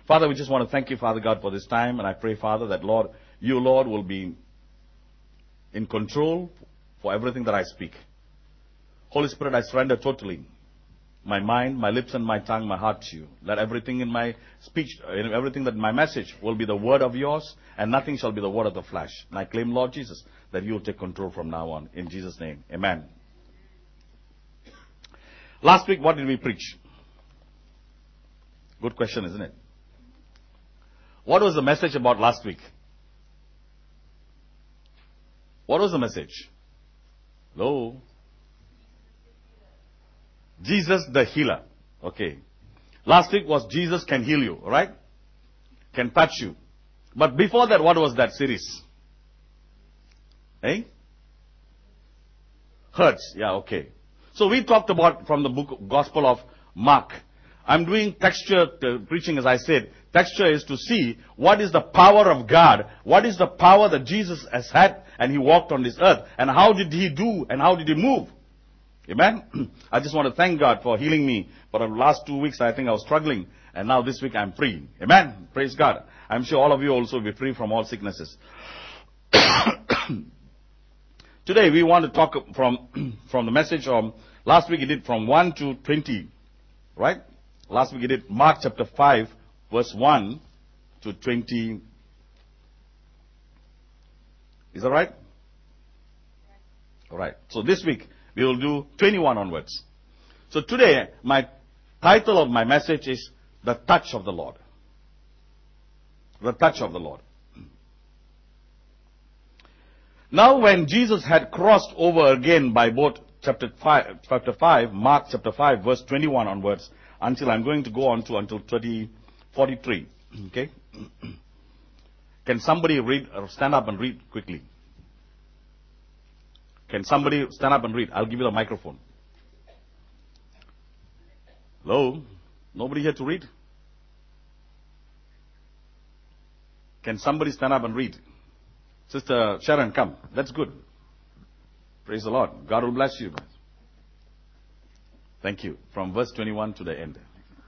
Father, we just want to thank you, Father God, for this time. And I pray, Father, that Lord, you, Lord, will be in control for everything that I speak. Holy Spirit, I surrender totally. My mind, my lips and my tongue, my heart to you. Let everything in my speech, everything that my message will be the word of yours, and nothing shall be the word of the flesh. And I claim, Lord Jesus, that you will take control from now on. In Jesus' name, amen. Last week, what did we preach? Good question, isn't it? What was the message about last week? What was the message? Hello? Jesus the healer. Okay. Last week was Jesus can heal you, right? Can touch you. But before that, what was that series? Hurts. Yeah, okay. So we talked about from the book Gospel of Mark. I'm doing texture preaching, as I said. Texture is to see what is the power of God. What is the power that Jesus has had and he walked on this earth. And how did he do and how did he move? Amen. I just want to thank God for healing me. For the last 2 weeks, I think I was struggling. And now this week I'm free. Amen. Praise God. I'm sure all of you also will be free from all sicknesses. Today we want to talk from the message of last week. He did from 1 to 20. Right? Last week he did Mark chapter 5 verse 1 to 20. Is that right? All right. So this week we will do 21 onwards. So today, my title of my message is The Touch of the Lord. The Touch of the Lord. Now when Jesus had crossed over again by boat, chapter 5, Mark chapter 5, verse 21 onwards, until I'm going to go on to until 43. Okay? Can somebody read or stand up and read quickly? Can somebody stand up and read? I'll give you the microphone. Hello? Nobody here to read? Can somebody stand up and read? Sister Sharon, come. That's good. Praise the Lord. God will bless you. Thank you. From verse 21 to the end.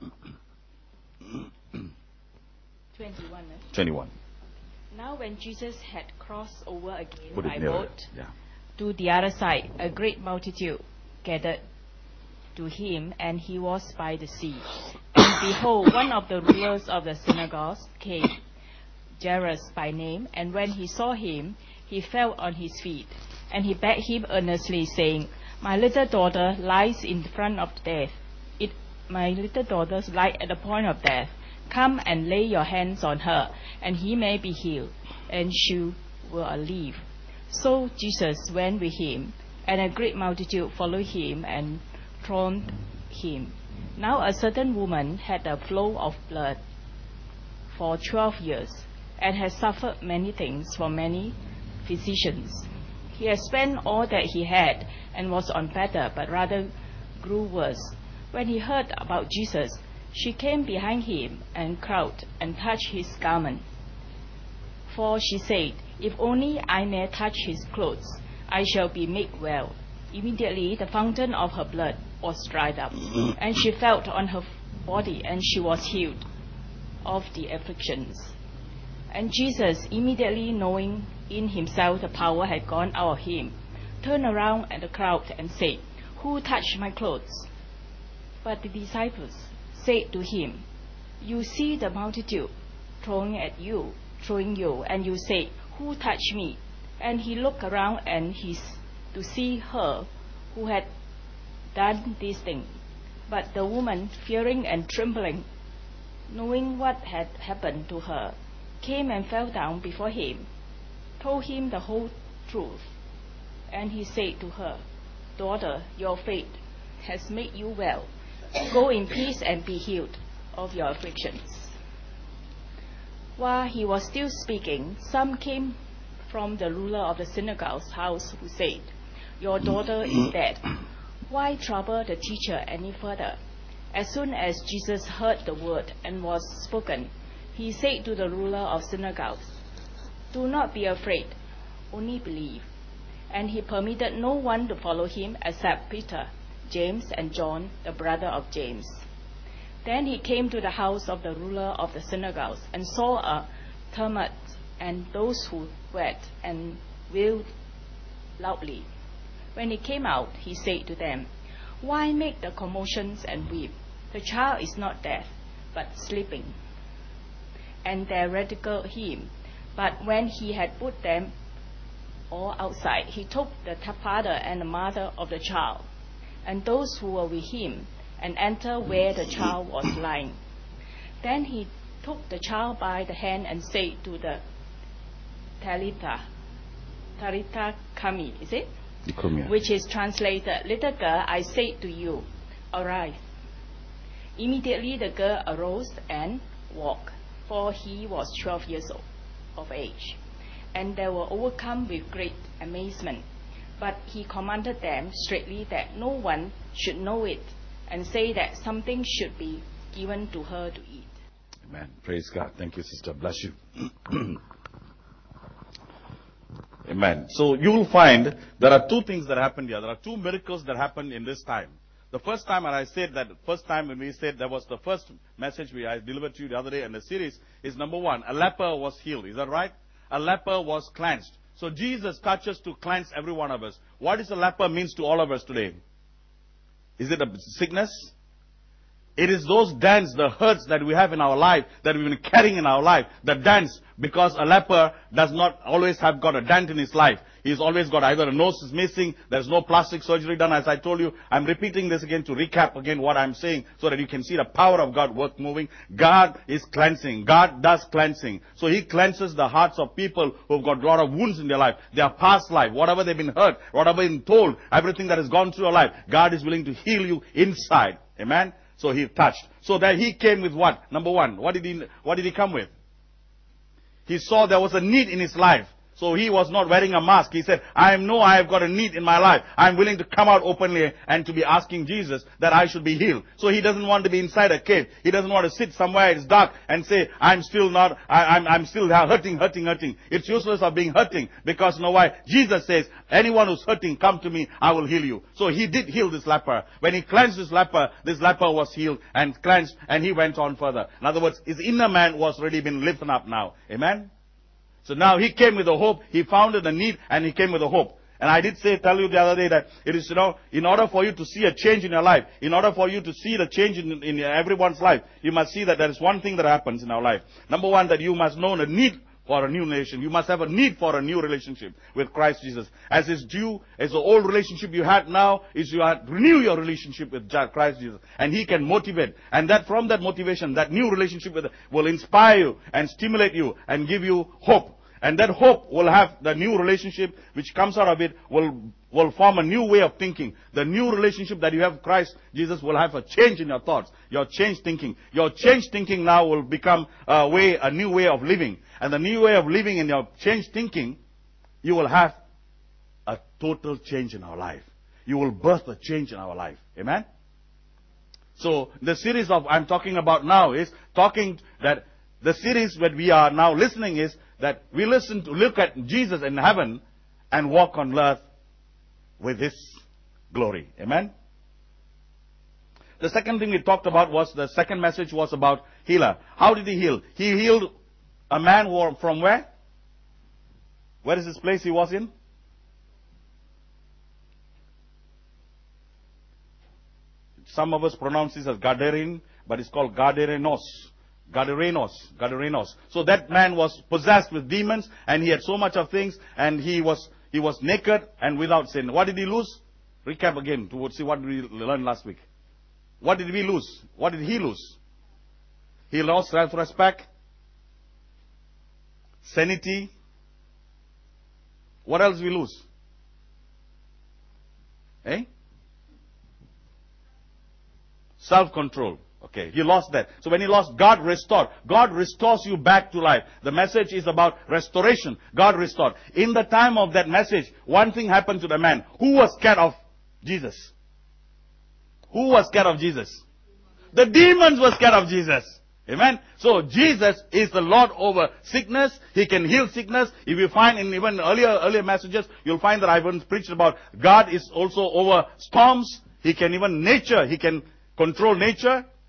21. Now when Jesus had crossed over again by boat to the other side, a great multitude gathered to him, and he was by the sea. And behold, one of the rulers of the synagogue came, Jairus by name, and when he saw him, he fell on his feet, and he begged him earnestly, saying, My little daughter lies in front of death. My little daughter lies at the point of death. Come and lay your hands on her, and he may be healed, and she will live. So Jesus went with him, and a great multitude followed him and thronged him. Now a certain woman had a flow of blood for 12 years, and had suffered many things from many physicians. He had spent all that he had, and was on better, but rather grew worse. When he heard about Jesus, she came behind him and crowded and touched his garment. For she said, If only I may touch his clothes, I shall be made well. Immediately the fountain of her blood was dried up, and she felt on her body, and she was healed of the afflictions. And Jesus, immediately knowing in himself the power had gone out of him, turned around at the crowd and said, Who touched my clothes? But the disciples said to him, You see the multitude throwing you, and you say, Who touched me? And he looked around and to see her who had done this thing. But the woman, fearing and trembling, knowing what had happened to her, came and fell down before him, told him the whole truth. And he said to her, Daughter, your faith has made you well. Go in peace and be healed of your afflictions. While he was still speaking, some came from the ruler of the synagogue's house, who said, Your daughter is dead. Why trouble the teacher any further? As soon as Jesus heard the word and was spoken, he said to the ruler of synagogues, Do not be afraid, only believe. And he permitted no one to follow him except Peter, James, and John, the brother of James. Then he came to the house of the ruler of the synagogues and saw a tumult and those who wept and wailed loudly. When he came out, he said to them, "Why make the commotions and weep? The child is not dead, but sleeping." And they ridiculed him. But when he had put them all outside, he took the father and the mother of the child, and those who were with him, and entered where the child was lying. Then he took the child by the hand and said to the Talitha Kumi, is it? Which is translated, "Little girl, I say to you, arise." Immediately the girl arose and walked, for he was 12 years of age. And they were overcome with great amazement. But he commanded them straitly that no one should know it, and say that something should be given to her to eat. Amen. Praise God. Thank you, sister. Bless you. Amen. So you will find there are two things that happened here. There are two miracles that happened in this time. The first time, and I said that first time when we said that was the first message I delivered to you the other day in the series, is number one, a leper was healed. Is that right? A leper was cleansed. So Jesus touches to cleanse every one of us. What is a leper means to all of us today? Is it a sickness? It is those dents, the hurts that we have in our life, that we've been carrying in our life. The dents, because a leper does not always have got a dent in his life. He's always got either a nose is missing, there's no plastic surgery done, as I told you. I'm repeating this again to recap again what I'm saying, so that you can see the power of God work moving. God is cleansing. God does cleansing. So He cleanses the hearts of people who've got a lot of wounds in their life, their past life, whatever they've been hurt, whatever they've been told, everything that has gone through your life. God is willing to heal you inside. Amen? So He touched. So that He came with what? Number one, what did He come with? He saw there was a need in his life. So he was not wearing a mask. He said, I have got a need in my life. I'm willing to come out openly and to be asking Jesus that I should be healed. So he doesn't want to be inside a cave. He doesn't want to sit somewhere it's dark and say, I'm still hurting. It's useless of being hurting, because you know why? Jesus says, anyone who's hurting, come to me, I will heal you. So he did heal this leper. When he cleansed this leper was healed and cleansed, and he went on further. In other words, his inner man was already been lifted up now. Amen? So now he came with a hope. He found a need and he came with a hope. And I did tell you the other day that it is, in order for you to see a change in your life, in order for you to see the change in everyone's life, you must see that there is one thing that happens in our life. Number one, that you must know the need for a new nation. You must have a need for a new relationship with Christ Jesus. As is due, as the old relationship you had now, is you renew your relationship with Christ Jesus. And He can motivate. And that from that motivation, that new relationship will inspire you and stimulate you and give you hope. And that hope will have the new relationship which comes out of it will form a new way of thinking. The new relationship that you have with Christ Jesus will have a change in your thoughts. Your changed thinking. Your changed thinking now will become a new way of living. And the new way of living in your changed thinking, you will have a total change in our life. You will birth a change in our life. Amen? So the series I'm talking about now is talking that the series that we are now listening is that we look at Jesus in heaven and walk on earth with His glory. Amen? The second thing we talked about the second message was about healer. How did He heal? He healed a man from where? Where is this place he was in? Some of us pronounce this as Gadarene, but it's called Gadarenos. So that man was possessed with demons, and he had so much of things, and he was naked and without sin. What did he lose? Recap again to see what we learned last week. What did we lose? What did he lose? He lost self-respect, sanity. What else we lose? Self-control. Okay, he lost that. So when he lost, God restored. God restores you back to life. The message is about restoration. God restored. In the time of that message, one thing happened to the man. Who was scared of Jesus? Who was scared of Jesus? The demons were scared of Jesus. Amen. So Jesus is the Lord over sickness. He can heal sickness. If you find in even earlier messages, you'll find that I've preached about God is also over storms. He can even nature. He can control nature.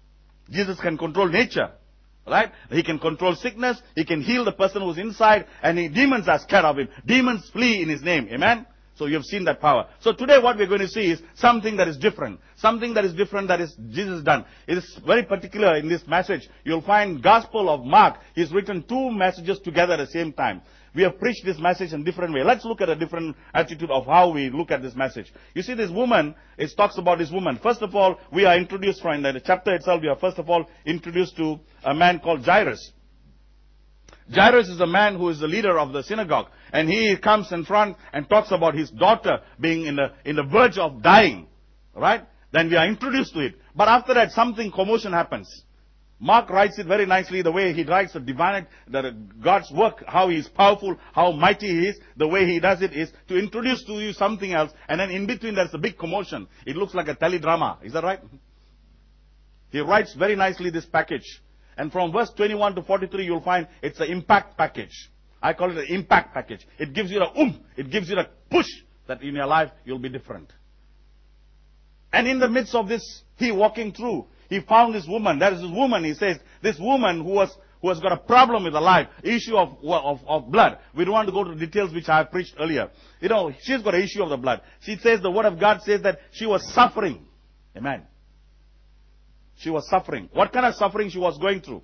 Jesus can control nature. Right? He can control sickness. He can heal the person who's inside. And demons are scared of him. Demons flee in his name. Amen? So you have seen that power. So today what we're going to see is something that is different. Something that is different that is Jesus done. It is very particular in this message. You'll find Gospel of Mark. He's written two messages together at the same time. We have preached this message in different way. Let's look at a different attitude of how we look at this message. You see this woman, it talks about this woman. First of all, we are introduced from the chapter itself, we are first of all introduced to a man called Jairus. Jairus is a man who is the leader of the synagogue. And he comes in front and talks about his daughter being in the verge of dying. Right? Then we are introduced to it. But after that, something commotion happens. Mark writes it very nicely, the way he writes God's work, how he is powerful, how mighty he is. The way he does it is to introduce to you something else. And then in between there's a big commotion. It looks like a teledrama. Is that right? He writes very nicely this package. And from verse 21 to 43, you'll find it's an impact package. I call it an impact package. It gives you it gives you a push that in your life you'll be different. And in the midst of this, he walking through, he found this woman. There is this woman, he says, this woman who has got a problem with her life, issue of blood. We don't want to go to the details which I have preached earlier. You know, she's got an issue of the blood. She says, the word of God says that she was suffering. Amen. She was suffering. What kind of suffering she was going through?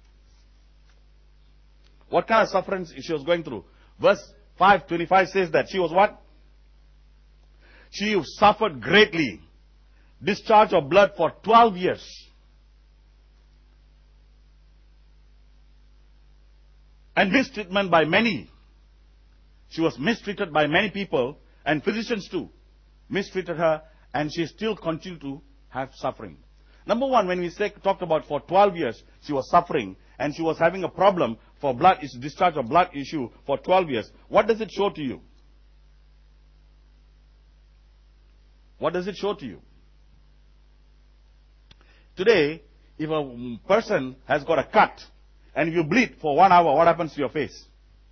What kind of suffering she was going through? Verse 5:25 says that she was what? She suffered greatly. Discharge of blood for 12 years. And mistreatment by many. She was mistreated by many people, and physicians too mistreated her, and she still continued to have suffering. Number one, when we talked about for 12 years, she was suffering, and she was having a problem for blood, discharge of blood issue for 12 years. What does it show to you? What does it show to you? Today, if a person has got a cut, and if you bleed for 1 hour, what happens to your face?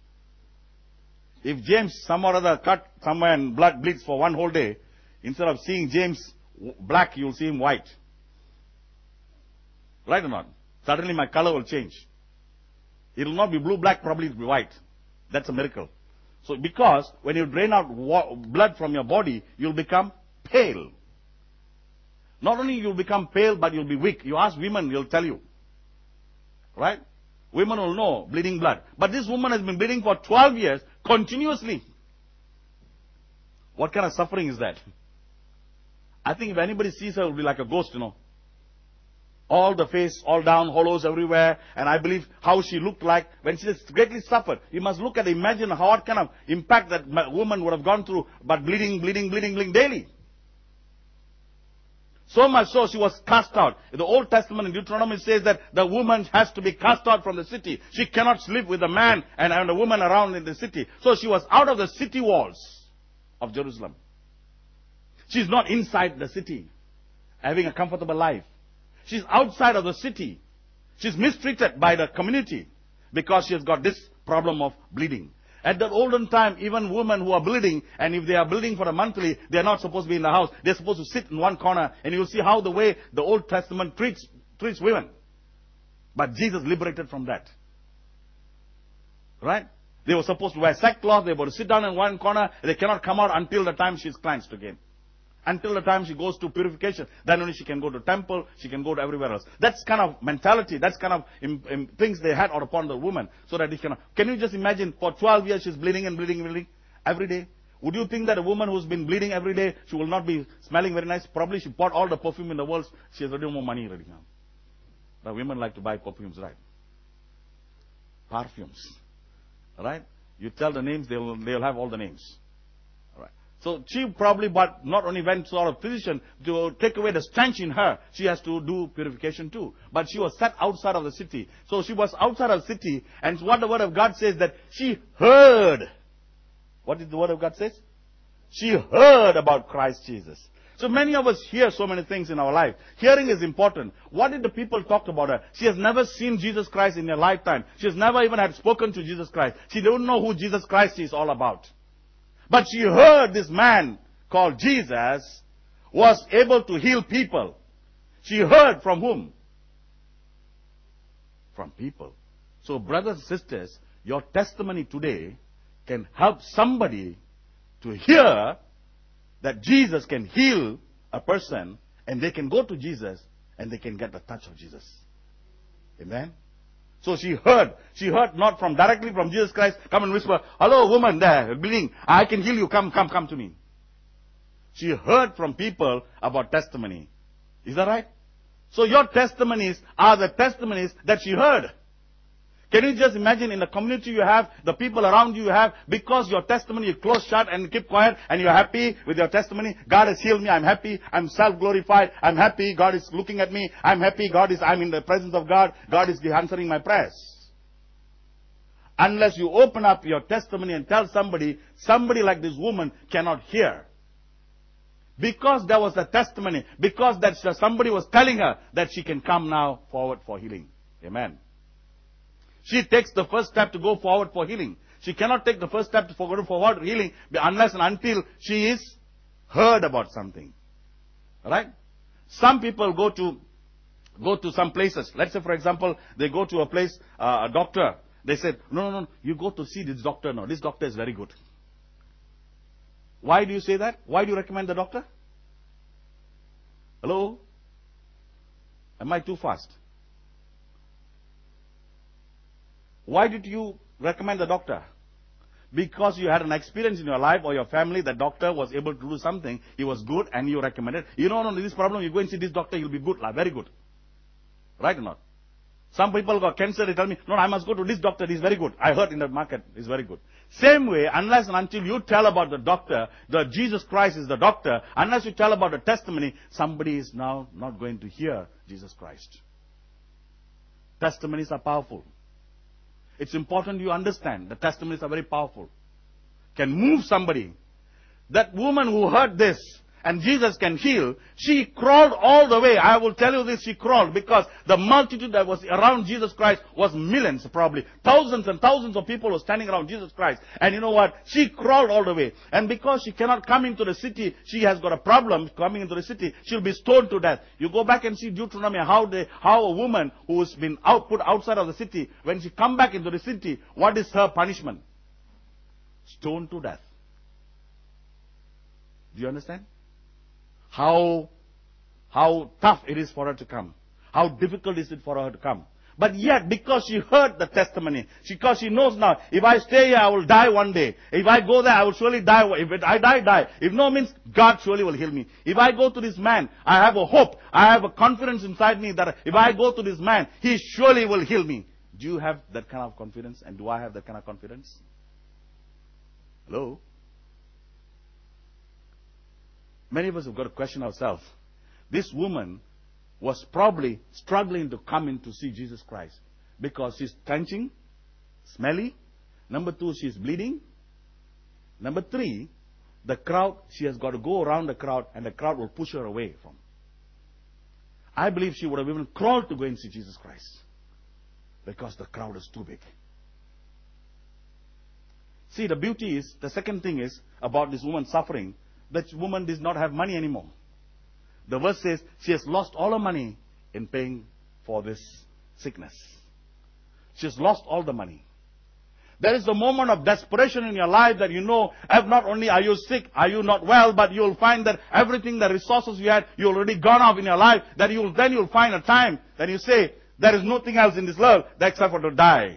If James, some or other cut somewhere and blood bleeds for one whole day, instead of seeing James black, you'll see him white. Right or not? Suddenly my color will change. It will not be blue-black, probably it will be white. That's a miracle. So because when you drain out blood from your body, you'll become pale. Not only you'll become pale, but you'll be weak. You ask women, they'll tell you. Right? Women will know bleeding blood. But this woman has been bleeding for 12 years, continuously. What kind of suffering is that? I think if anybody sees her, it will be like a ghost, you know. All the face, all down, hollows everywhere. And I believe how she looked like when she has greatly suffered. You must look at, imagine what kind of impact that woman would have gone through, but bleeding daily. So much so, she was cast out. In the Old Testament, in Deuteronomy, it says that the woman has to be cast out from the city. She cannot live with a man and a woman around in the city. So she was out of the city walls of Jerusalem. She's not inside the city, having a comfortable life. She's outside of the city. She's mistreated by the community because she has got this problem of bleeding. At the olden time, even women who are bleeding, and if they are bleeding for a monthly, they are not supposed to be in the house. They're supposed to sit in one corner, and you'll see how the way the Old Testament treats women. But Jesus liberated from that. Right? They were supposed to wear sackcloth, they were to sit down in one corner, they cannot come out until the time she's cleansed again. Until the time she goes to purification, then only she can go to temple, she can go to everywhere else. That's kind of mentality, that's kind of things they had upon the woman. So that can you just imagine, for 12 years she's bleeding every day? Would you think that a woman who's been bleeding every day, she will not be smelling very nice? Probably she bought all the perfume in the world, she has already more money already now. But women like to buy perfumes, right? Perfumes. Right? You tell the names, they'll have all the names. So she probably, but not only went to a physician to take away the stench in her, she has to do purification too. But she was set outside of the city. So she was outside of the city, and what the word of God says that she heard. What did the word of God say? She heard about Christ Jesus. So many of us hear so many things in our life. Hearing is important. What did the people talk about her? She has never seen Jesus Christ in her lifetime. She has never even had spoken to Jesus Christ. She don't know who Jesus Christ is all about. But she heard this man called Jesus was able to heal people. She heard from whom? from people. So brothers and sisters, your testimony today can help somebody to hear that Jesus can heal a person, and they can go to Jesus and they can get the touch of Jesus. Amen? So she heard not directly from Jesus Christ, come and whisper, hello woman there, bleeding, I can heal you, come to me. She heard from people about testimony. Is that right? So your testimonies are the testimonies that she heard. Can you just imagine in the community you have, the people around you have, because your testimony you close shut and keep quiet and you're happy with your testimony, God has healed me, I'm happy, I'm self-glorified, I'm happy, God is looking at me, I'm happy, I'm in the presence of God, God is answering my prayers. Unless you open up your testimony and tell somebody like this woman cannot hear. Because there was a testimony, because that somebody was telling her that she can come now forward for healing. Amen. She takes the first step to go forward for healing. She cannot take the first step to go forward for healing unless and until she is heard about something. Alright? Some people go to some places. Let's say, for example, they go to a place, a doctor. They said, no, you go to see this doctor now. This doctor is very good. Why do you say that? Why do you recommend the doctor? Hello? Am I too fast? Why did you recommend the doctor? Because you had an experience in your life or your family, the doctor was able to do something, he was good and you recommended. You know, this problem, you go and see this doctor, he'll be good, very good. Right or not? Some people got cancer, they tell me, no, I must go to this doctor, he's very good. I heard in the market, he's very good. Same way, unless and until you tell about the doctor, that Jesus Christ is the doctor, unless you tell about the testimony, somebody is now not going to hear Jesus Christ. Testimonies are powerful. It's important you understand. The testimonies are very powerful. Can move somebody. That woman who heard this and Jesus can heal, she crawled all the way. I will tell you this, she crawled because the multitude that was around Jesus Christ was millions probably. Thousands and thousands of people were standing around Jesus Christ. And you know what? She crawled all the way. And because she cannot come into the city, she has got a problem coming into the city. She'll be stoned to death. You go back and see Deuteronomy, how a woman who's been put outside of the city, when she come back into the city, what is her punishment? Stoned to death. Do you understand? How tough it is for her to come. How difficult is it for her to come. But yet, because she heard the testimony, because she knows now, if I stay here, I will die one day. If I go there, I will surely die. If I die. If no means, God surely will heal me. If I go to this man, I have a hope. I have a confidence inside me that if I go to this man, he surely will heal me. Do you have that kind of confidence? And do I have that kind of confidence? Hello? Many of us have got to question ourselves. This woman was probably struggling to come in to see Jesus Christ because she's stenching, smelly. Number 2, she's bleeding. Number 3, the crowd, she has got to go around the crowd and the crowd will push her away from. I believe she would have even crawled to go and see Jesus Christ because the crowd is too big. See, the beauty is, the second thing is about this woman suffering. That woman does not have money anymore. The verse says she has lost all her money in paying for this sickness. She has lost all the money. There is a moment of desperation in your life that you know, not only are you sick, are you not well, but you will find that everything, the resources you had, you already gone off in your life, that then you'll find a time that you say, there is nothing else in this world except for to die.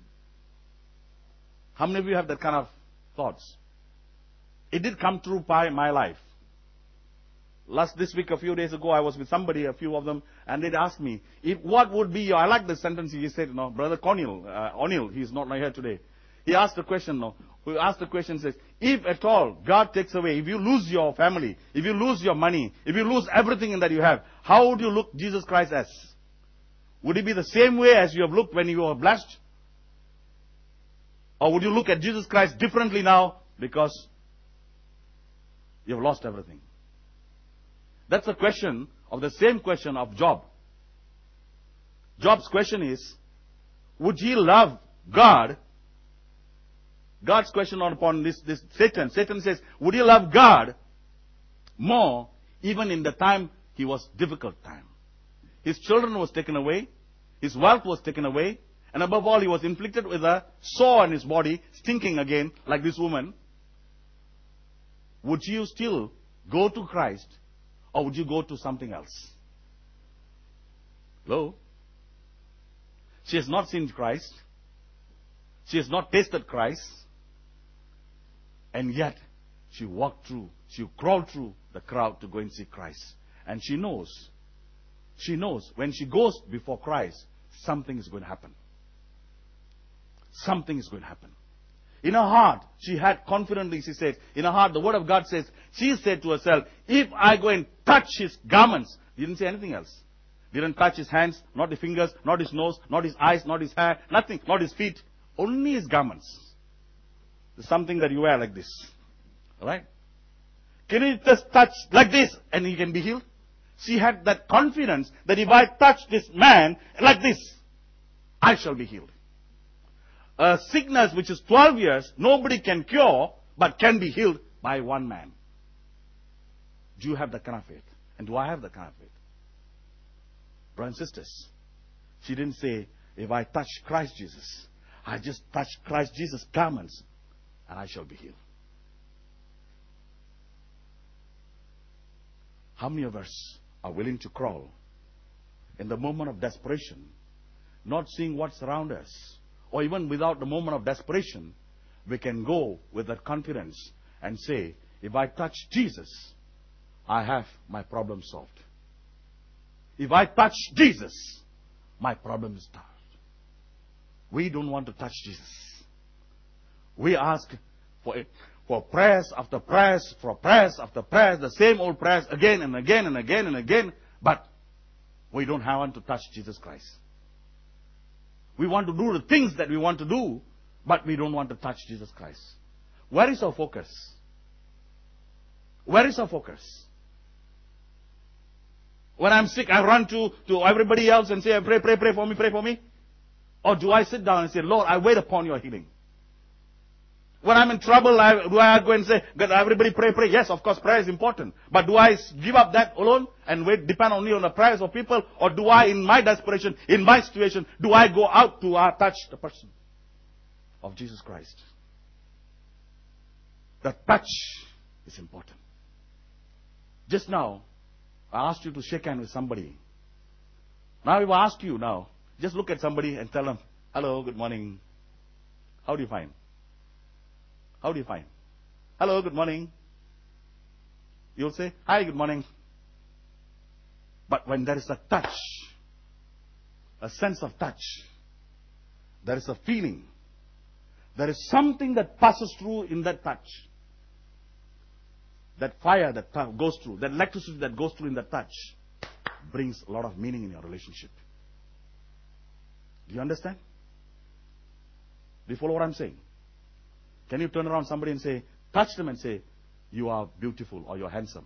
How many of you have that kind of thoughts? It did come true by my life. This week, a few days ago, I was with somebody, a few of them, and they'd asked me, what would be I like the sentence he said, Brother O'Neill, he's not here today. He asked the question, says, if at all God takes away, if you lose your family, if you lose your money, if you lose everything that you have, how would you look Jesus Christ as? Would it be the same way as you have looked when you were blessed? Or would you look at Jesus Christ differently now because you have lost everything? That's the question of the same question of Job. Job's question is, would he love God? God's question upon this Satan. Satan says, would he love God more even in the time he was difficult time? His children was taken away. His wealth was taken away. And above all, he was inflicted with a sore on his body, stinking again, like this woman. Would you still go to Christ, or would you go to something else? Hello? She has not seen Christ. She has not tasted Christ. And yet, she crawled through the crowd to go and see Christ. And she knows when she goes before Christ, something is going to happen. Something is going to happen. In her heart, she had confidently, she said, in her heart, the word of God says, she said to herself, if I go and touch his garments, didn't say anything else. Didn't touch his hands, not his fingers, not his nose, not his eyes, not his hair, nothing, not his feet, only his garments. There's something that you wear like this. Alright? Can you just touch like this and he can be healed? She had that confidence that if I touch this man like this, I shall be healed. A sickness which is 12 years, nobody can cure, but can be healed by one man. Do you have that kind of faith? And do I have that kind of faith? Brothers and sisters, she didn't say, if I touch Christ Jesus, I just touch Christ Jesus' garments, and I shall be healed. How many of us are willing to crawl in the moment of desperation, not seeing what's around us? Or even without the moment of desperation, we can go with that confidence and say, if I touch Jesus, I have my problem solved. If I touch Jesus, my problem is solved. We don't want to touch Jesus. We ask for prayers after prayers, for prayers after prayers, the same old prayers again and again and again and again, but we don't want to touch Jesus Christ. We want to do the things that we want to do, but we don't want to touch Jesus Christ. Where is our focus? Where is our focus? When I'm sick, I run to everybody else and say, pray for me, pray for me. Or do I sit down and say, Lord, I wait upon your healing? When I'm in trouble, do I go and say, God, everybody pray? Yes, of course, prayer is important. But do I give up that alone and depend only on the prayers of people? Or do I, in my desperation, in my situation, do I go out to touch the person of Jesus Christ? The touch is important. Just now, I asked you to shake hands with somebody. Now, if I ask you now, just look at somebody and tell them, hello, good morning. How do you find? How do you find? Hello, good morning. You'll say, hi, good morning. But when there is a touch, a sense of touch, there is a feeling, there is something that passes through in that touch. That fire that goes through, that electricity that goes through in that touch, brings a lot of meaning in your relationship. Do you understand? Do you follow what I'm saying? Can you turn around somebody and say, touch them and say, you are beautiful or you're handsome?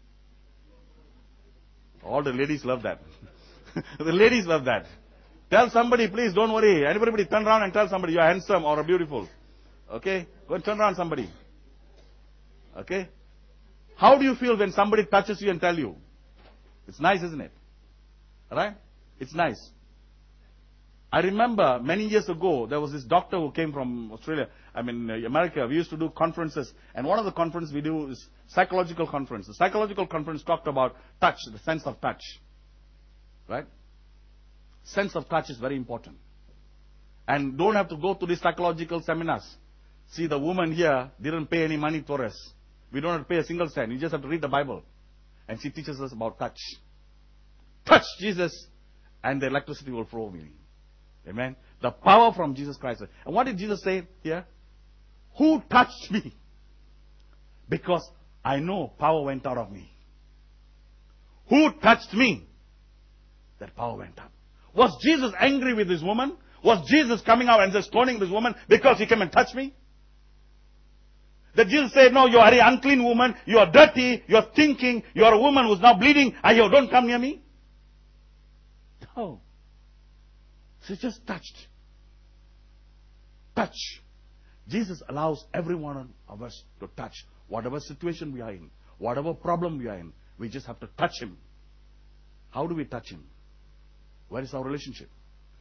All the ladies love that. The ladies love that. Tell somebody, please, don't worry. Everybody turn around and tell somebody, you're handsome or beautiful. Okay? Go and turn around somebody. Okay? How do you feel when somebody touches you and tell you? It's nice, isn't it? Alright? It's nice. I remember many years ago, there was this doctor who came from America. We used to do conferences. And one of the conferences we do is psychological conference. The psychological conference talked about touch, the sense of touch. Right? Sense of touch is very important. And don't have to go to these psychological seminars. See, the woman here didn't pay any money for us. We don't have to pay a single cent. You just have to read the Bible. And she teaches us about touch. Touch Jesus, and the electricity will flow. Amen. The power from Jesus Christ. And what did Jesus say here? Who touched me? Because I know power went out of me. Who touched me? That power went up. Was Jesus angry with this woman? Was Jesus coming out and just stoning this woman because he came and touched me? That Jesus said, no, you are an unclean woman, you are dirty, you are stinking, you are a woman who is now bleeding, and you don't come near me? No. She just touched. Touch. Jesus allows every one of us to touch. Whatever situation we are in, whatever problem we are in, we just have to touch him. How do we touch him? Where is our relationship?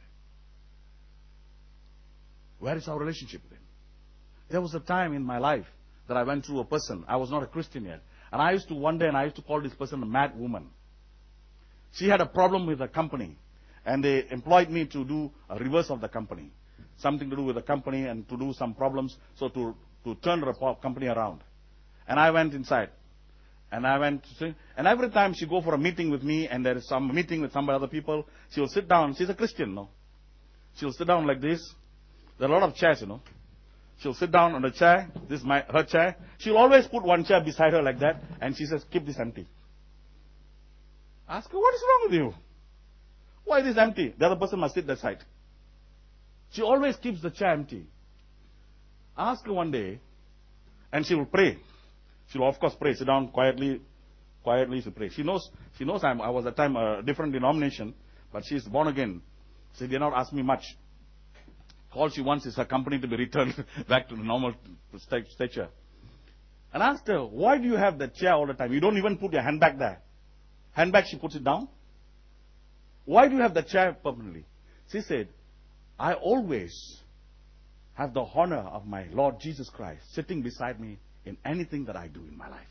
Where is our relationship with Him? There was a time in my life that I went through a person. I was not a Christian yet. And I used to wonder, and I used to call this person a mad woman. She had a problem with a company. And they employed me to do a reverse of the company. Something to do with the company and to do some problems. So to turn the company around. And I went inside. And I went to see. And every time she go for a meeting with me, and there is some meeting with some other people, she will sit down. She's a Christian, no? She'll sit down like this. There are a lot of chairs, She'll sit down on the chair. This is her chair. She'll always put one chair beside her like that. And she says, keep this empty. Ask her, what is wrong with you? Why is this empty? The other person must sit that side. She always keeps the chair empty. Ask her one day, and she will pray. She will of course pray. Sit down quietly she pray. She knows I was at that time a different denomination, but she is born again. She did not ask me much. All she wants is her company to be returned back to the normal stature. And asked her, why do you have that chair all the time? You don't even put your handbag there. Handbag, she puts it down. Why do you have the chair permanently? She said, I always have the honor of my Lord Jesus Christ sitting beside me in anything that I do in my life.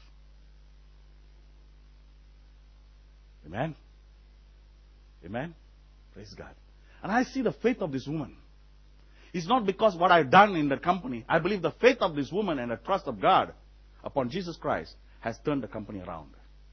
Amen? Amen? Praise God. And I see the faith of this woman. It's not because what I've done in the company. I believe the faith of this woman and the trust of God upon Jesus Christ has turned the company around.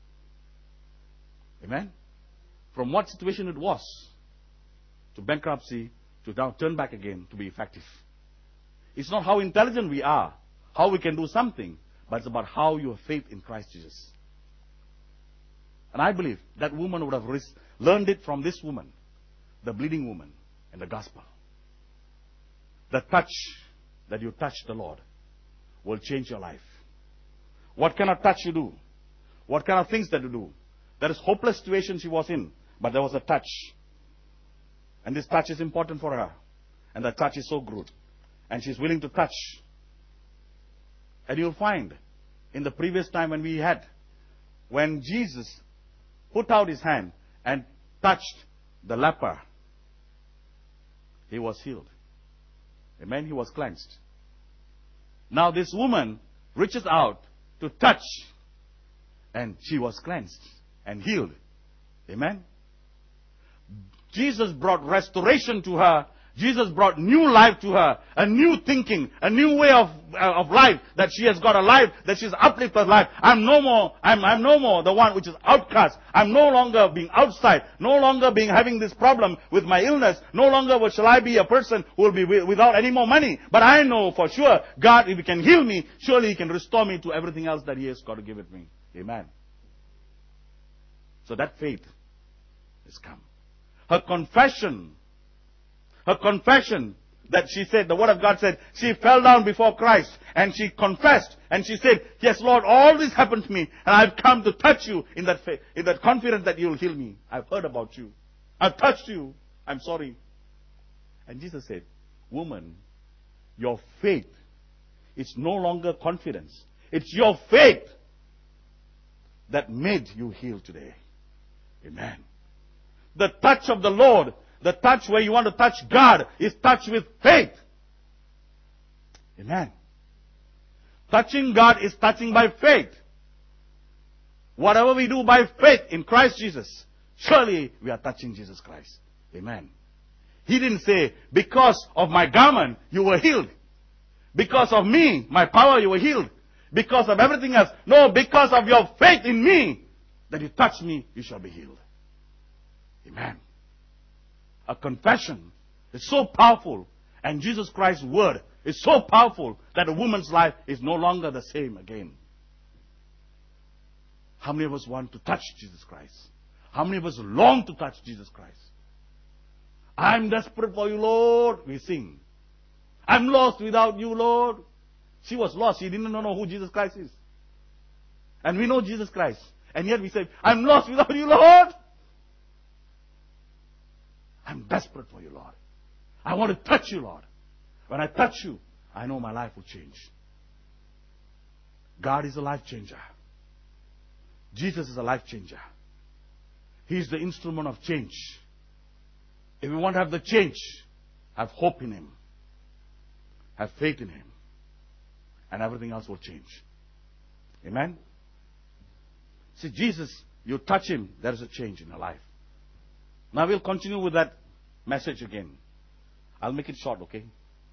Amen? From what situation it was to bankruptcy to now turn back again to be effective. It's not how intelligent we are, how we can do something, but it's about how you have faith in Christ Jesus. And I believe that woman would have learned it from this woman, the bleeding woman, in the gospel. The touch that you touch the Lord will change your life. What kind of touch you do? What kind of things that you do? There is hopeless situation she was in, but there was a touch. And this touch is important for her. And the touch is so good. And she's willing to touch. And you'll find in the previous time when Jesus put out his hand and touched the leper, he was healed. Amen. He was cleansed. Now this woman reaches out to touch, and she was cleansed and healed. Amen. Jesus brought restoration to her. Jesus brought new life to her, a new thinking, a new way of life, that she has got a life, that she's uplifted life. I'm no more the one which is outcast. I'm no longer being outside, no longer having this problem with my illness. No longer shall I be a person who will be without any more money. But I know for sure, God, if He can heal me, surely He can restore me to everything else that He has got to give it me. Amen. So that faith has come. Her confession that she said, the Word of God said, she fell down before Christ and she confessed and she said, yes, Lord, all this happened to me and I've come to touch you in that faith, in that confidence that you'll heal me. I've heard about you. I've touched you. I'm sorry. And Jesus said, woman, your faith is no longer confidence. It's your faith that made you heal today. Amen. The touch of the Lord, the touch where you want to touch God, is touch with faith. Amen. Touching God is touching by faith. Whatever we do by faith in Christ Jesus, surely we are touching Jesus Christ. Amen. He didn't say, because of my garment, you were healed. Because of me, my power, you were healed. Because of everything else. No, because of your faith in me, that you touch me, you shall be healed. Amen. A confession is so powerful, and Jesus Christ's word is so powerful that a woman's life is no longer the same again. How many of us want to touch Jesus Christ? How many of us long to touch Jesus Christ? I'm desperate for you, Lord. We sing. I'm lost without you, Lord. She was lost. She didn't know who Jesus Christ is. And we know Jesus Christ. And yet we say, I'm lost without you, Lord. I'm desperate for you, Lord. I want to touch you, Lord. When I touch you, I know my life will change. God is a life changer. Jesus is a life changer. He is the instrument of change. If we want to have the change, have hope in Him. Have faith in Him. And everything else will change. Amen? See, Jesus, you touch Him, there is a change in your life. Now we'll continue with that message again. I'll make it short, okay?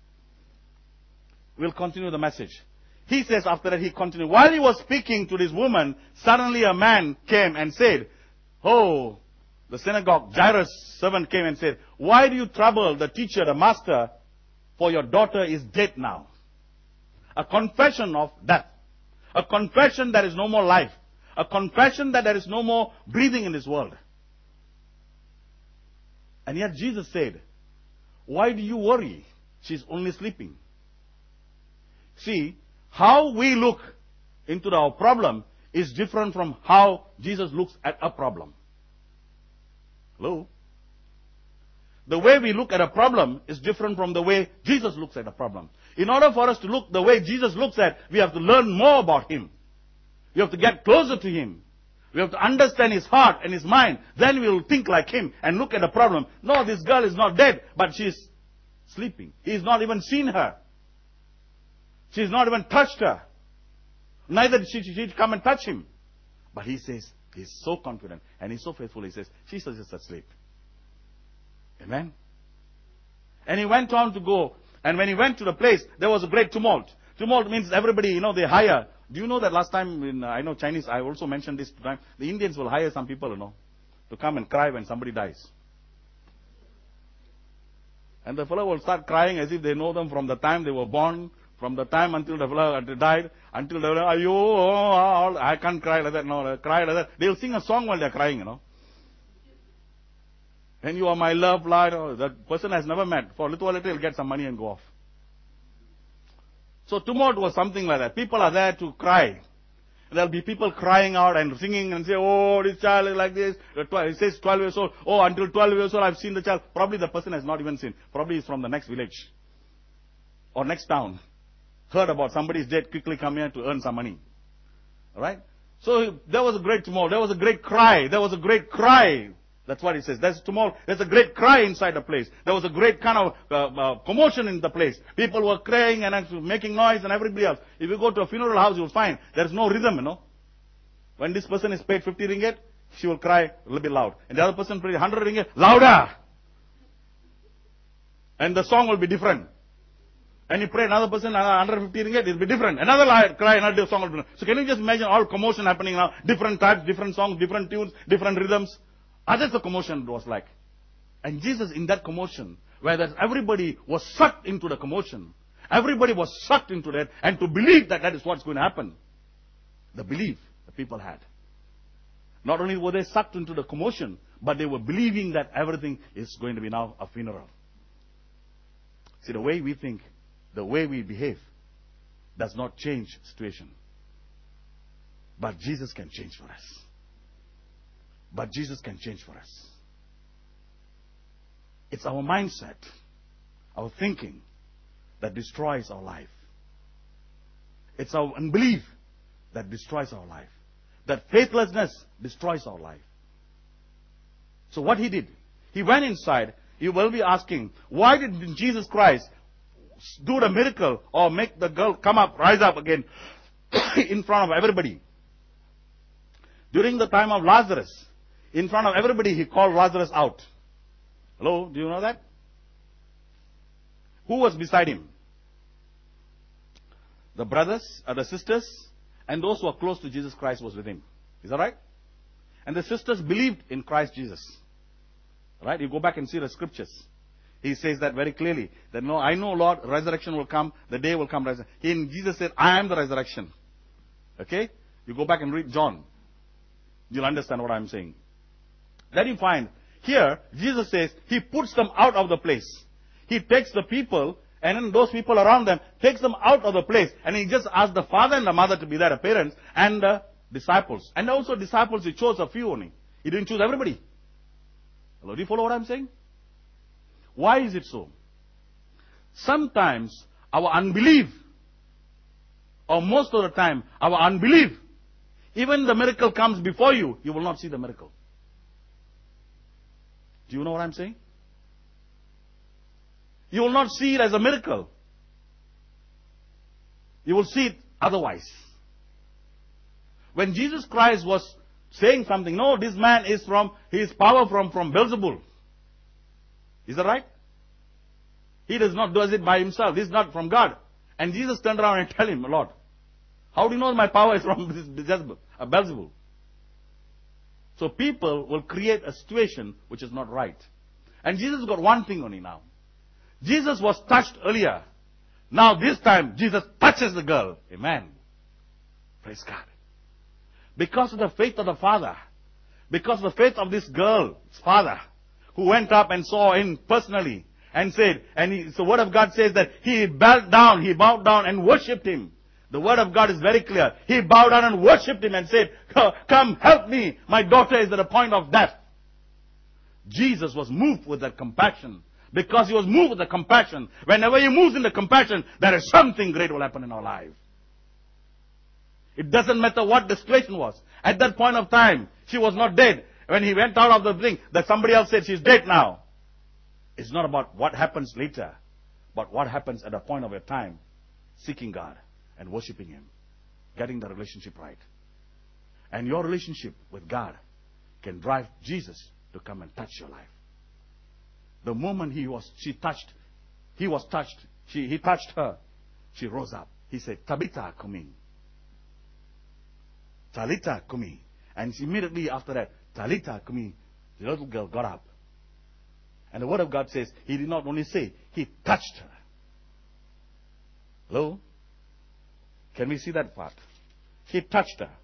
We'll continue the message. He says after that, he continued. While he was speaking to this woman, suddenly a man came and said, oh, the synagogue, Jairus' servant came and said, why do you trouble the teacher, the master, for your daughter is dead now? A confession of death. A confession that is no more life. A confession that there is no more breathing in this world. And yet Jesus said, why do you worry? She's only sleeping. See, how we look into our problem is different from how Jesus looks at a problem. Hello? The way we look at a problem is different from the way Jesus looks at a problem. In order for us to look the way Jesus looks at, we have to learn more about Him. We have to get closer to Him. We have to understand His heart and His mind. Then we will think like Him and look at the problem. No, this girl is not dead, but she's sleeping. He's not even seen her. She's not even touched her. Neither did she come and touch him. But he says, he's so confident and he's so faithful. He says, she's just asleep. Amen. And he went on to go. And when he went to the place, there was a great tumult. Tumult means everybody, they hire. Do you know that last time in, I know Chinese, I also mentioned this time, the Indians will hire some people, to come and cry when somebody dies. And the fellow will start crying as if they know them from the time they were born, from the time until the fellow died, until they were, I can't cry like that, no, cry like that. They'll sing a song while they're crying, And you are my love, Lord. That person has never met. For a little while, he'll get some money and go off. So tumult was something like that. People are there to cry. There'll be people crying out and singing and say, oh, this child is like this. It says 12 years old. Oh, until 12 years old, I've seen the child. Probably the person has not even seen. Probably he's from the next village. Or next town. Heard about somebody's dead, quickly come here to earn some money. Alright? So there was a great tumult. There was a great cry. There was a great cry. That's what he says. There's tumult. There's a great cry inside the place. There was a great kind of commotion in the place. People were crying and making noise and everybody else. If you go to a funeral house, you'll find there's no rhythm, When this person is paid 50 ringgit, she will cry a little bit loud. And the other person paid 100 ringgit, louder! And the song will be different. And you pray another person, 150 ringgit, it will be different. Another cry, another song will be different. So can you just imagine all commotion happening now? Different types, different songs, different tunes, different rhythms. That's the commotion was like. And Jesus in that commotion, where everybody was sucked into the commotion. Everybody was sucked into that and to believe that is what's going to happen. The belief the people had. Not only were they sucked into the commotion, but they were believing that everything is going to be now a funeral. See, the way we think, the way we behave, does not change situation. But Jesus can change for us. But Jesus can change for us. It's our mindset, our thinking, that destroys our life. It's our unbelief that destroys our life. That faithlessness destroys our life. So what he did, he went inside. You will be asking, why did Jesus Christ do the miracle or make the girl come up, rise up again in front of everybody? During the time of Lazarus, in front of everybody, he called Lazarus out. Hello, do you know that? Who was beside him? The brothers, the sisters, and those who are close to Jesus Christ was with him. Is that right? And the sisters believed in Christ Jesus. Right? You go back and see the scriptures. He says that very clearly. That no, I know, Lord, resurrection will come. The day will come. Jesus said, I am the resurrection. Okay? You go back and read John. You'll understand what I'm saying. Then you find, here, Jesus says, He puts them out of the place. He takes the people, and then those people around them, takes them out of the place. And He just asks the father and the mother to be there, the parents, and the disciples. And also disciples, He chose a few only. He didn't choose everybody. Hello, do you follow what I'm saying? Why is it so? Sometimes, our unbelief, or most of the time, our unbelief, even the miracle comes before you, you will not see the miracle. Do you know what I'm saying? You will not see it as a miracle. you will see it otherwise. When Jesus Christ was saying something, no, this man is his power from Beelzebul. Is that right? He does it by himself. This is not from God. And Jesus turned around and tell him, Lord, how do you know my power is from Beelzebul? So people will create a situation which is not right. And Jesus got one thing only now. Jesus was touched earlier. Now this time, Jesus touches the girl. Amen. Praise God. Because of the faith of the father, because of the faith of this girl's father, who went up and saw him personally, and said, the word of God says that he bowed down and worshipped him. The word of God is very clear. He bowed down and worshipped him and said, come help me. My daughter is at a point of death. Jesus was moved with that compassion. Because he was moved with the compassion. Whenever he moves in the compassion, there is something great will happen in our life. It doesn't matter what the situation was. At that point of time, she was not dead. When he went out of the thing, that somebody else said she's dead now. It's not about what happens later, but what happens at a point of your time, seeking God and worshiping Him, getting the relationship right. And your relationship with God can drive Jesus to come and touch your life. The moment he touched her, she rose up. He said, Tabitha kumi. Talita kumi. And immediately after that, Talita kumi, the little girl got up. And the word of God says, he did not only say, he touched her. Hello? Can we see that part? He touched her.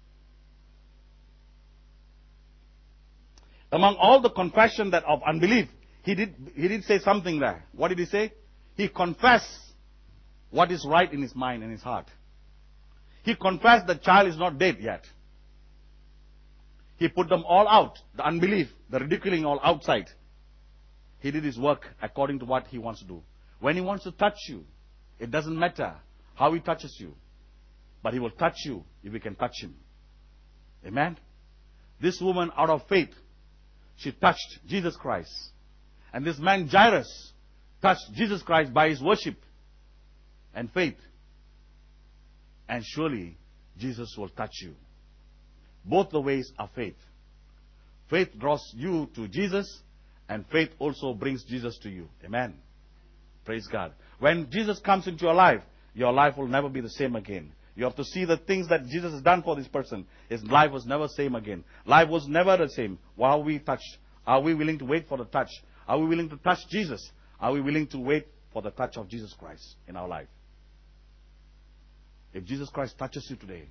Among all the confession that of unbelief, he did say something there. What did he say? He confessed what is right in his mind and his heart. He confessed the child is not dead yet. He put them all out. The unbelief, the ridiculing all outside. He did his work according to what he wants to do. When he wants to touch you, it doesn't matter how he touches you. But he will touch you if you can touch him. Amen? This woman, out of faith, she touched Jesus Christ. And this man, Jairus, touched Jesus Christ by his worship and faith. And surely, Jesus will touch you. Both the ways are faith. Faith draws you to Jesus, and faith also brings Jesus to you. Amen. Praise God. When Jesus comes into your life will never be the same again. You have to see the things that Jesus has done for this person. His life was never the same again. Life was never the same. While we touched, are we willing to wait for the touch? Are we willing to touch Jesus? Are we willing to wait for the touch of Jesus Christ in our life? If Jesus Christ touches you today,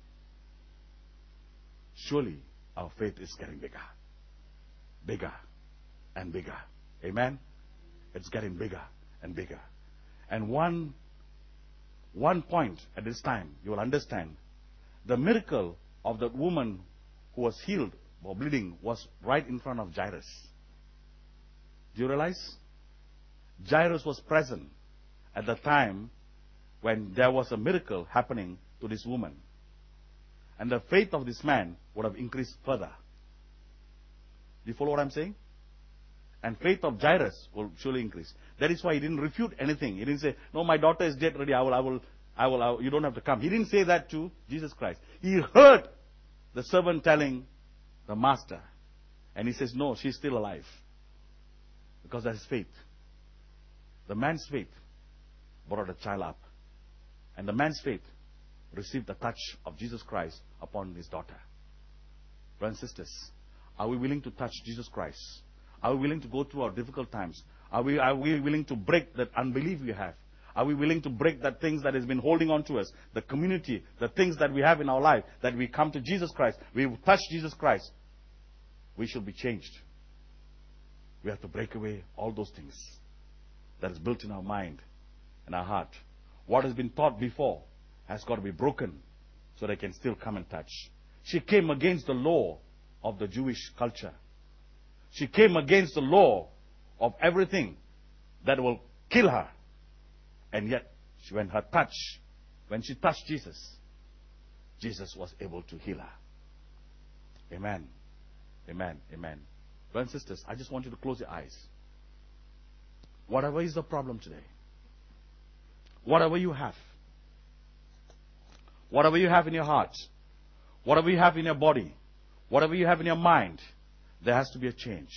surely our faith is getting bigger. Bigger and bigger. Amen? It's getting bigger and bigger. And one point at this time, you will understand, the miracle of that woman who was healed or bleeding was right in front of Jairus. Do you realize? Jairus was present at the time when there was a miracle happening to this woman. And the faith of this man would have increased further. Do you follow what I'm saying? And faith of Jairus will surely increase. That is why he didn't refute anything. He didn't say, no, my daughter is dead already. You don't have to come. He didn't say that to Jesus Christ. He heard the servant telling the master. And he says, no, she's still alive. Because that's faith. The man's faith brought the child up. And the man's faith received the touch of Jesus Christ upon his daughter. Brothers and sisters, are we willing to touch Jesus Christ? Are we willing to go through our difficult times? Are we willing to break that unbelief we have? Are we willing to break that things that has been holding on to us? The community, the things that we have in our life, that we come to Jesus Christ, we touch Jesus Christ, we should be changed. We have to break away all those things that is built in our mind and our heart. What has been taught before has got to be broken so they can still come and touch. She came against the law of the Jewish culture. She came against the law of everything that will kill her. And yet, when she touched Jesus, Jesus was able to heal her. Amen. Amen. Amen. Brothers and sisters, I just want you to close your eyes. Whatever is the problem today, whatever you have, whatever you have in your heart, whatever you have in your body, whatever you have in your mind, there has to be a change.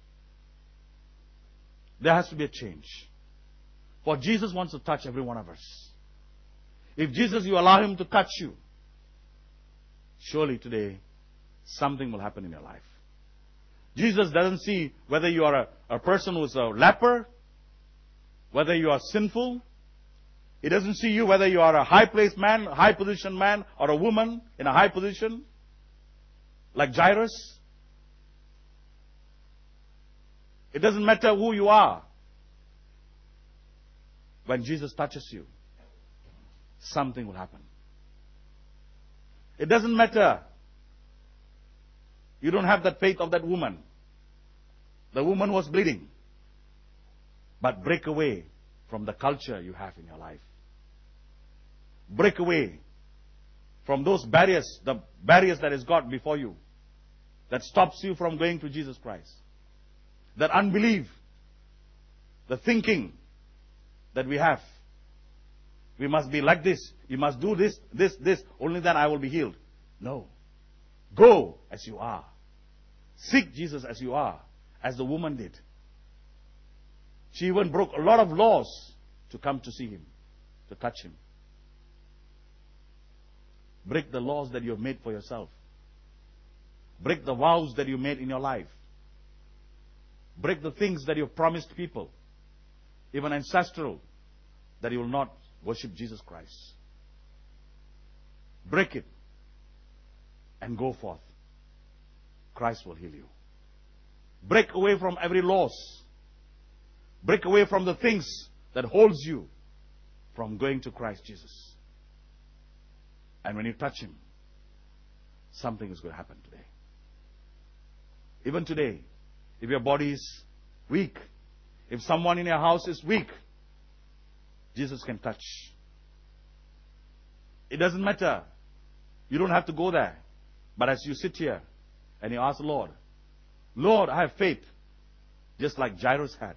There has to be a change. For Jesus wants to touch every one of us. If Jesus, you allow Him to touch you, surely today something will happen in your life. Jesus doesn't see whether you are a person who is a leper, whether you are sinful. He doesn't see you whether you are a high-placed man, high-positioned man, or a woman in a high position, like Jairus. It doesn't matter who you are. When Jesus touches you, something will happen. It doesn't matter. You don't have that faith of that woman. The woman was bleeding. But break away from the culture you have in your life. Break away from those barriers, the barriers that is God before you, that stops you from going to Jesus Christ. That unbelief, the thinking that we have. We must be like this. You must do this, this. Only then I will be healed. No. Go as you are. Seek Jesus as you are, as the woman did. She even broke a lot of laws to come to see Him, to touch Him. Break the laws that you have made for yourself. Break the vows that you made in your life. Break the things that you have promised people, even ancestral, that you will not worship Jesus Christ. Break it and go forth. Christ will heal you. Break away from every loss. Break away from the things that holds you from going to Christ Jesus. And when you touch Him, something is going to happen today. Even today, if your body is weak, if someone in your house is weak, Jesus can touch. It doesn't matter. You don't have to go there. But as you sit here and you ask the Lord, Lord, I have faith, just like Jairus had.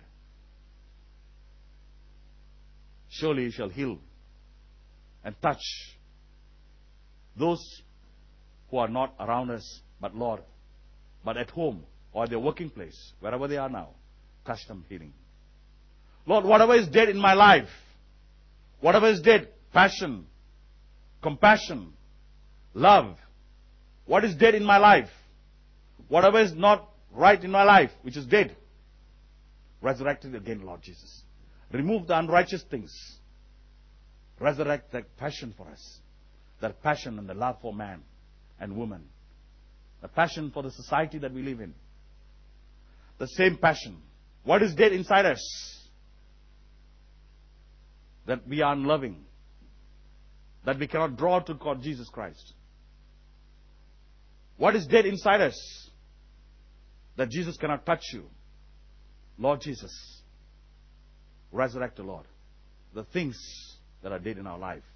Surely He shall heal and touch those who are not around us, but Lord, but at home or at their working place, wherever they are now, touch them healing. Lord, whatever is dead in my life, whatever is dead, passion, compassion, love, what is dead in my life, whatever is not right in my life, which is dead, resurrect it again, Lord Jesus. Remove the unrighteous things. Resurrect that passion for us. That passion and the love for man and woman. The passion for the society that we live in. The same passion. What is dead inside us? That we are unloving. That we cannot draw to God, Jesus Christ. What is dead inside us? That Jesus cannot touch you. Lord Jesus, resurrect the Lord. The things that are dead in our life.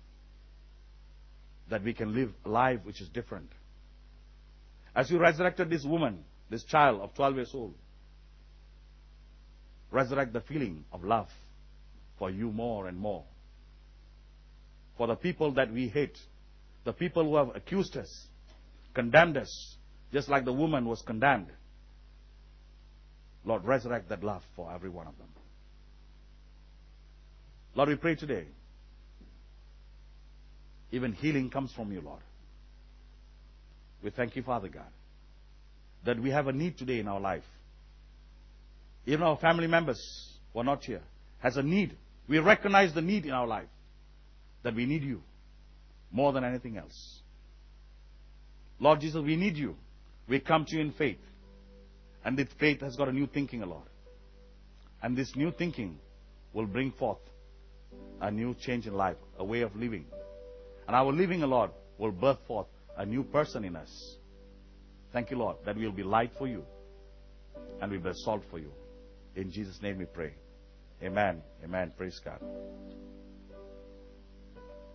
That we can live a life which is different. As you resurrected this woman, this child of 12 years old, resurrect the feeling of love for you more and more. For the people that we hate, the people who have accused us, condemned us, just like the woman was condemned. Lord, resurrect that love for every one of them. Lord, we pray today, even healing comes from you, Lord. We thank you, Father God, that we have a need today in our life. Even our family members who are not here has a need. We recognize the need in our life, that we need you more than anything else. Lord Jesus, we need you. We come to you in faith. And this faith has got a new thinking, Lord. And this new thinking will bring forth a new change in life, a way of living. And our living, Lord, will birth forth a new person in us. Thank you, Lord, that we will be light for you and we will be salt for you. In Jesus' name we pray. Amen. Amen. Praise God.